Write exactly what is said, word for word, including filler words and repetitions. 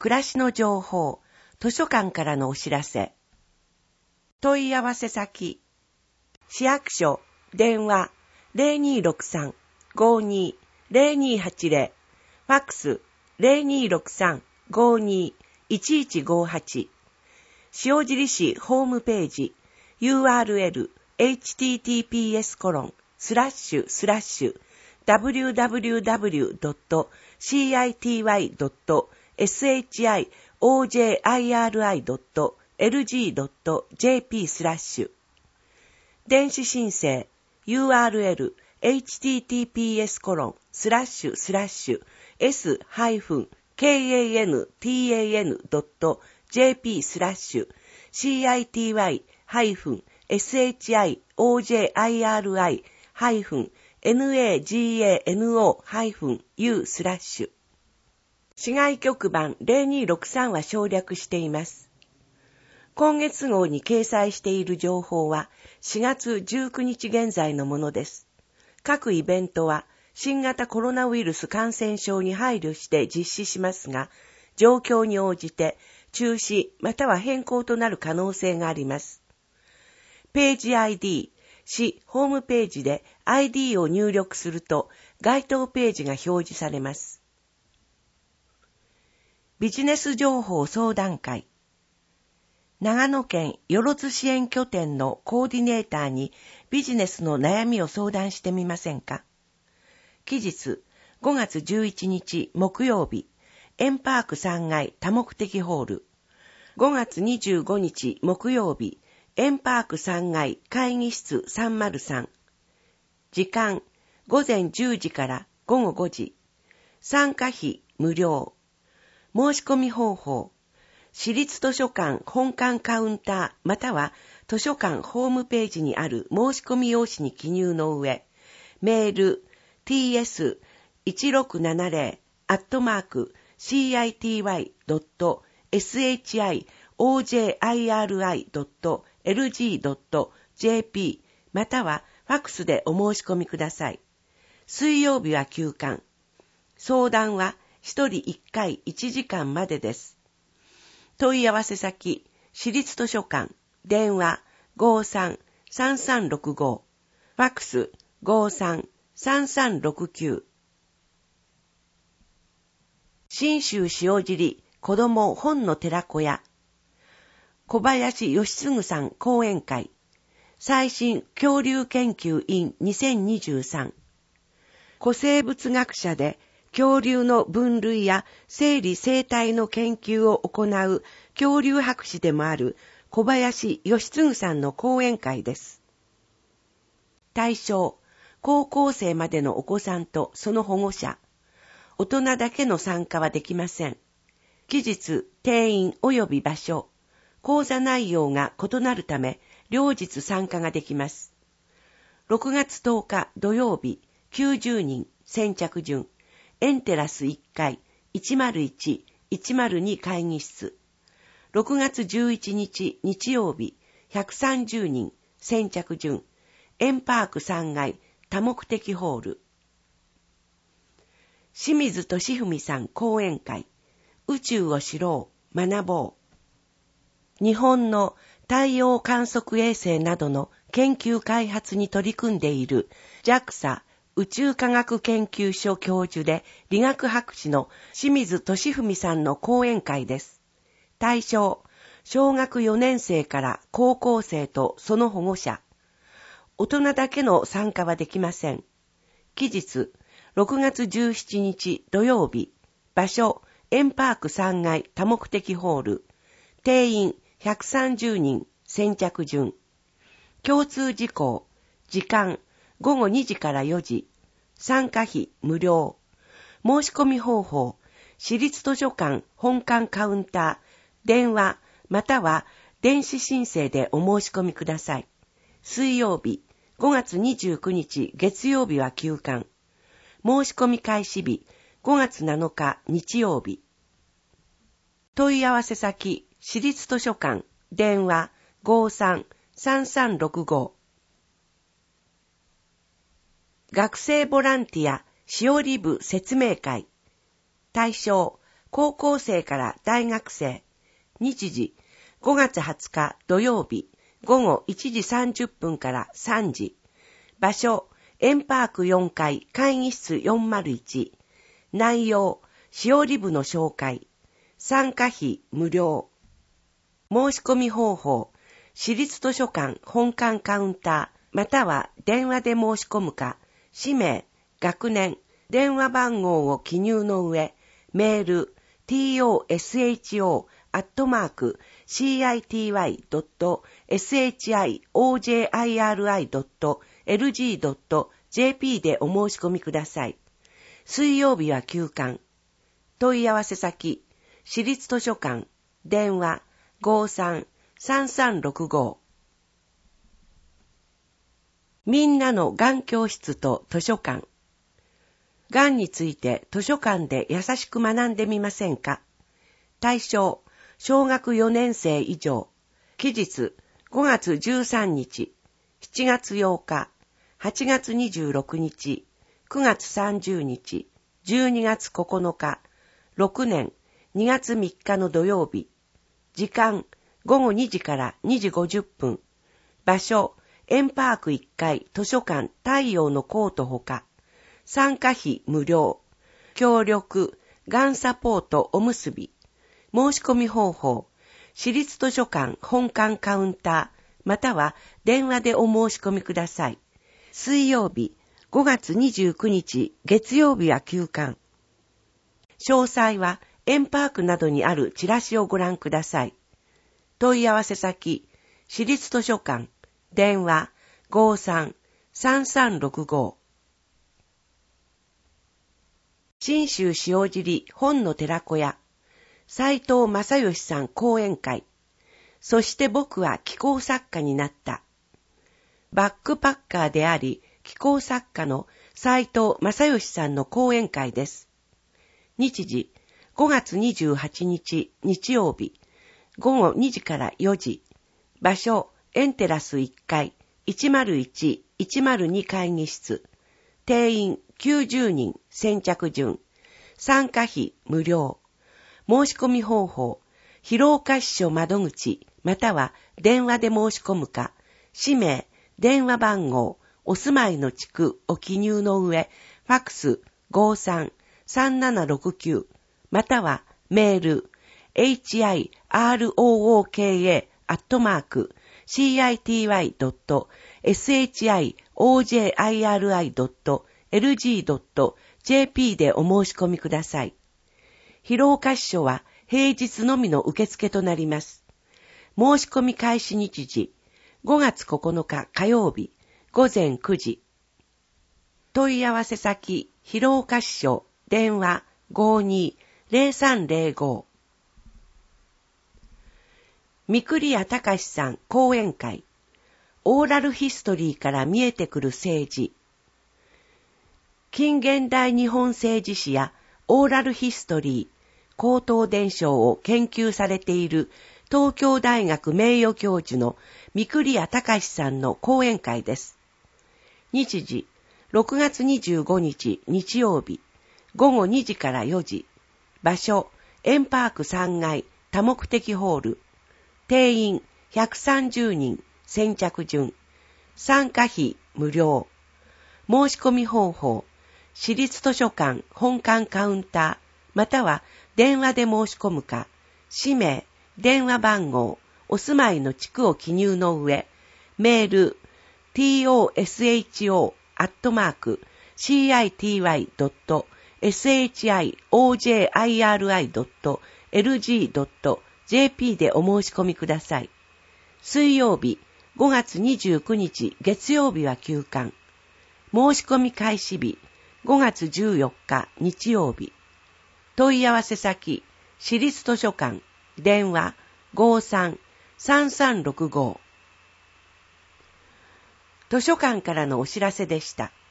暮らしの情報、図書館からのお知らせ。問い合わせ先、市役所、電話 ゼロにーろくさん ごーにー ゼロにーはちゼロ、ファックス ゼロにーろくさん ごーにー いちいちごーはち、塩尻市ホームページ ユーアールエル エイチティーティーピーエス コロンスラッシュスラッシュ ダブリューダブリューダブリュードットシーアイティーワイドットエスエイチアイオージェーアイアールアイドットエルジードットジェーピー スラッシュ電子申請 ユーアールエル エイチティーティーピーエス コロンスラッシュスラッシュ エス ハイフン ケーエーエヌティーエーエヌ ドット ジェーピー スラッシュ シーアイティーワイ ハイフン エスエイチアイオージェーアイアールアイ ハイフン エヌエージーエーエヌオー ハイフン ユー スラッシュ市外局番ゼロにーろくさんは省略しています。今月号に掲載している情報はしがつじゅうくにち現在のものです。各イベントは新型コロナウイルス感染症に配慮して実施しますが、状況に応じて中止または変更となる可能性があります。ページ アイディー、市ホームページで アイディー を入力すると該当ページが表示されます。ビジネス情報相談会。長野県よろず支援拠点のコーディネーターにビジネスの悩みを相談してみませんか。期日ごがつじゅういちにち木曜日、エンパークさんがい多目的ホール。ごがつにじゅうごにち木曜日、エンパークさんがい会議室さんまるさん。時間ごぜんじゅうじからごごごじ。参加費無料。申し込み方法。市立図書館本館カウンターまたは図書館ホームページにある申し込み用紙に記入の上、メール ティーエスいちろくななゼロ アットマーク シーアイティーワイドットエスエイチアイオージェーアイアールアイドットエルジードットジェーピー またはファックスでお申し込みください。水曜日は休館。相談はひとりいっかいいちじかんまでです。問い合わせ先、市立図書館、電話 ごーさん さんさんろくご、ファックス ごーさん さんさんろくきゅう。信州塩尻子ども本の寺子屋、小林義嗣さん講演会、最新恐竜研究 in にせんにじゅうさん。古生物学者で恐竜の分類や生理生態の研究を行う恐竜博士でもある小林義嗣さんの講演会です。対象、高校生までのお子さんとその保護者。大人だけの参加はできません。期日、定員及び場所、講座内容が異なるため、両日参加ができます。ろくがつとおか土曜日、きゅうじゅうにん、先着順。エンテラスいっかい、いちまるいち、いちまるに会議室。ろくがつじゅういちにち日曜日、ひゃくさんじゅうにん、先着順。エンパークさんがい多目的ホール。清水俊文さん講演会。宇宙を知ろう、学ぼう。日本の太陽観測衛星などの研究開発に取り組んでいる ジャクサ宇宙科学研究所教授で理学博士の清水俊文さんの講演会です。対象、小学よねんせいから高校生とその保護者。大人だけの参加はできません。期日、ろくがつじゅうしちにち土曜日。場所、エンパークさんがい多目的ホール。定員ひゃくさんじゅうにん、先着順。共通事項、時間、ごごにじからよじ。参加費無料。申し込み方法、市立図書館本館カウンター、電話または電子申請でお申し込みください。水曜日、ごがつにじゅうくにち月曜日は休館。申し込み開始日、ごがつなのか日曜日。問い合わせ先、市立図書館、電話 ごーさん さんさんろくご。学生ボランティアしおり部説明会。対象、 高校生から大学生。日時、ごがつはつか土曜日、ごごいちじさんじゅっぷんからさんじ。場所、エンパークよんかい会議室よんまるいち。内容、しおり部の紹介。参加費無料。申し込み方法、市立図書館本館カウンター、または電話で申し込むか、氏名、学年、電話番号を記入の上、メール、トショ アットマーク シーアイティーワイ ドット ショ ドット エルジー ドット ジェーピー でお申し込みください。水曜日は休館。問い合わせ先、市立図書館、電話 ごーさん さんさんろくご。みんなのがん教室と図書館。がんについて図書館で優しく学んでみませんか？対象、小学よねん生以上。期日、ごがつじゅうさんにち、しちがつようか、はちがつにじゅうろくにち、くがつさんじゅうにち、じゅうにがつここのか、ろくねんにがつみっかの土曜日。時間、ごごにじからにじごじゅっぷん。場所、エンパークいっかい図書館太陽のコートほか。参加費無料。協力、がんサポートおむすび。申し込み方法、市立図書館本館カウンター、または電話でお申し込みください。水曜日、ごがつにじゅうくにち、月曜日は休館。詳細はエンパークなどにあるチラシをご覧ください。問い合わせ先、市立図書館、電話 ごーさん さんさんろくご。信州塩尻本の寺子屋、斉藤正義さん講演会。そして僕は気候作家になった。バックパッカーであり、気候作家の斉藤正義さんの講演会です。日時、ごがつにじゅうはちにち日曜日、ごごにじからよじ。場所、エンテラスいっかい、いちまるいち、いちまるに会議室。定員きゅうじゅうにん、先着順。参加費無料。申し込み方法、広岡支所窓口、または電話で申し込むか、氏名、電話番号、お住まいの地区を記入の上、ファックス ごーさん さんななろくきゅう、またはメール、エイチアイアールオーオーケーエー アットマーク シーアイティーワイ ドット ショ ドット エルジー ドット ジェーピー でお申し込みください。広岡支所は平日のみの受付となります。申し込み開始日時、ごがつここのか火曜日、ごぜんくじ。問い合わせ先、広岡支所、電話 ごーにー ゼロさんゼロご。三栗谷隆さん講演会、オーラルヒストリーから見えてくる政治。近現代日本政治史やオーラルヒストリー、高等伝承を研究されている東京大学名誉教授の三栗谷隆さんの講演会です。日時、ろくがつにじゅうごにち日曜日、ごごにじからよじ。場所、エンパークさんがい多目的ホール。定員ひゃくさんじゅうにん、先着順。参加費無料。申し込み方法、市立図書館本館カウンター、または電話で申し込むか、氏名、電話番号、お住まいの地区を記入の上、メール、トショ アットマーク シーアイティーワイ ドット ショ ドット エルジー ドット ジェーピー でお申し込みください。水曜日、ごがつにじゅうくにち月曜日は休館。申し込み開始日、ごがつじゅうよっか日曜日。問い合わせ先、市立図書館、電話 ごーさん さんさんろくご。図書館からのお知らせでした。